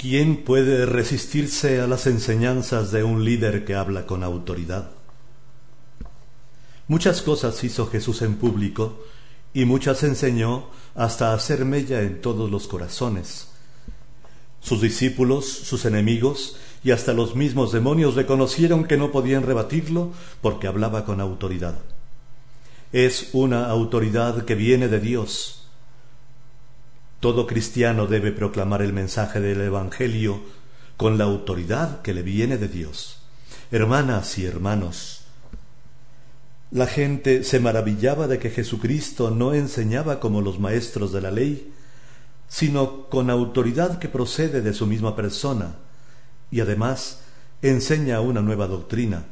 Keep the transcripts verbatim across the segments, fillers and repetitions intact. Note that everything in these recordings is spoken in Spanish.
¿Quién puede resistirse a las enseñanzas de un líder que habla con autoridad? Muchas cosas hizo Jesús en público y muchas enseñó hasta hacer mella en todos los corazones. Sus discípulos, sus enemigos y hasta los mismos demonios reconocieron que no podían rebatirlo porque hablaba con autoridad. Es una autoridad que viene de Dios. Todo cristiano debe proclamar el mensaje del Evangelio con la autoridad que le viene de Dios. Hermanas y hermanos, la gente se maravillaba de que Jesucristo no enseñaba como los maestros de la ley, sino con autoridad que procede de su misma persona, y además enseña una nueva doctrina.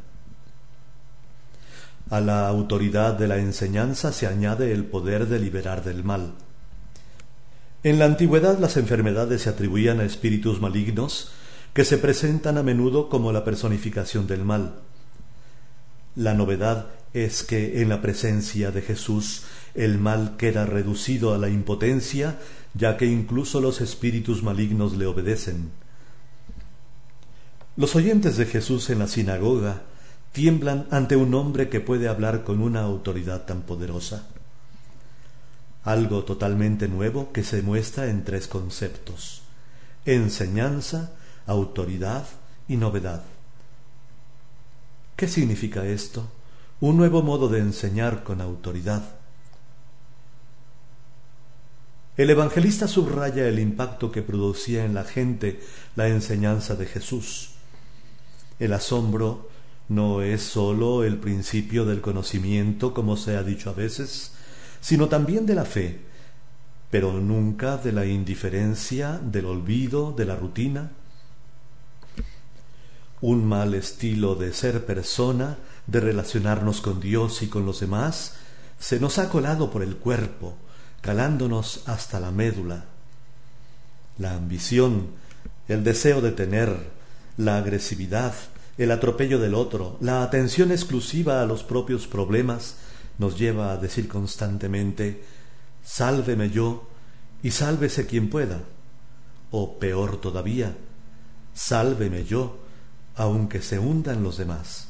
A la autoridad de la enseñanza se añade el poder de liberar del mal. En la antigüedad las enfermedades se atribuían a espíritus malignos que se presentan a menudo como la personificación del mal. La novedad es que en la presencia de Jesús el mal queda reducido a la impotencia, ya que incluso los espíritus malignos le obedecen. Los oyentes de Jesús en la sinagoga tiemblan ante un hombre que puede hablar con una autoridad tan poderosa. Algo totalmente nuevo que se muestra en tres conceptos: enseñanza, autoridad y novedad. ¿Qué significa esto? Un nuevo modo de enseñar con autoridad. El evangelista subraya el impacto que producía en la gente la enseñanza de Jesús. El asombro no es sólo el principio del conocimiento, como se ha dicho a veces, sino también de la fe, pero nunca de la indiferencia, del olvido, de la rutina. Un mal estilo de ser persona, de relacionarnos con Dios y con los demás, se nos ha colado por el cuerpo, calándonos hasta la médula. La ambición, el deseo de tener, la agresividad, el atropello del otro, la atención exclusiva a los propios problemas, nos lleva a decir constantemente: sálveme yo y sálvese quien pueda, o peor todavía, sálveme yo aunque se hundan los demás.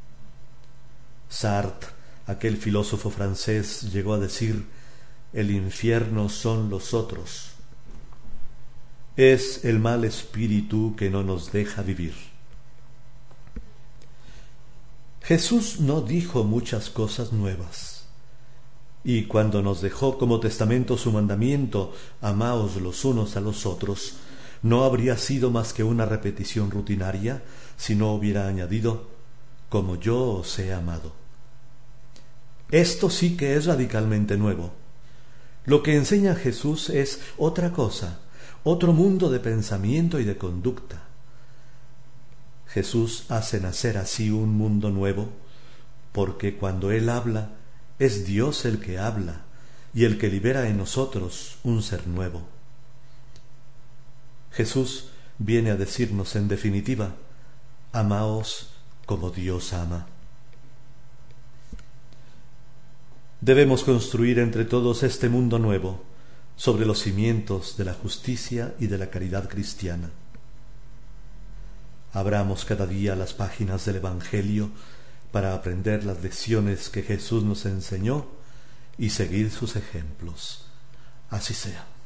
Sartre, aquel filósofo francés, llegó a decir: el infierno son los otros. Es el mal espíritu que no nos deja vivir. Jesús no dijo muchas cosas nuevas, y cuando nos dejó como testamento su mandamiento, amaos los unos a los otros, no habría sido más que una repetición rutinaria si no hubiera añadido: como yo os he amado. Esto sí que es radicalmente nuevo. Lo que enseña Jesús es otra cosa, otro mundo de pensamiento y de conducta. Jesús hace nacer así un mundo nuevo, porque cuando Él habla, es Dios el que habla y el que libera en nosotros un ser nuevo. Jesús viene a decirnos en definitiva: amaos como Dios ama. Debemos construir entre todos este mundo nuevo sobre los cimientos de la justicia y de la caridad cristiana. Abramos cada día las páginas del Evangelio para aprender las lecciones que Jesús nos enseñó y seguir sus ejemplos. Así sea.